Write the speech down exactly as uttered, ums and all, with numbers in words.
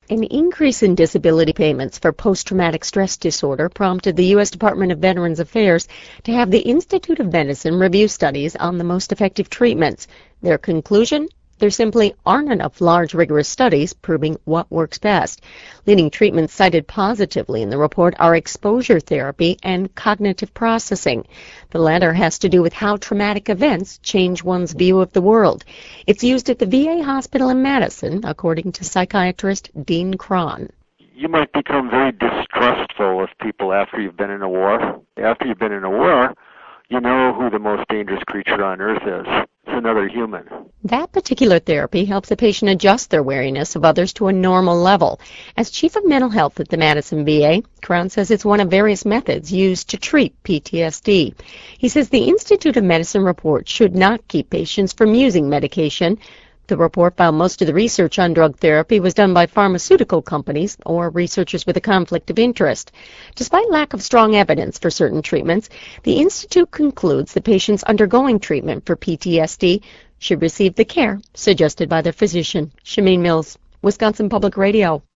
An increase in disability payments for post-traumatic stress disorder prompted the U S Department of Veterans Affairs to have the Institute of Medicine review studies on the most effective treatments. Their conclusion? There simply aren't enough large, rigorous studies proving what works best. Leading treatments cited positively in the report are exposure therapy and cognitive processing. The latter has to do with how traumatic events change one's view of the world. It's used at the V A hospital in Madison, according to psychiatrist Dean Cron. You might become very distrustful of people after you've been in a war. After you've been in a war, you know who the most dangerous creature on earth is. It's another human. That particular therapy helps a patient adjust their wariness of others to a normal level. As chief of mental health at the Madison V A, Crown says it's one of various methods used to treat P T S D. He says the Institute of Medicine report should not keep patients from using medication. The report found most of the research on drug therapy was done by pharmaceutical companies or researchers with a conflict of interest. Despite lack of strong evidence for certain treatments, the Institute concludes that patients undergoing treatment for P T S D should receive the care suggested by their physician. Shameen Mills, Wisconsin Public Radio.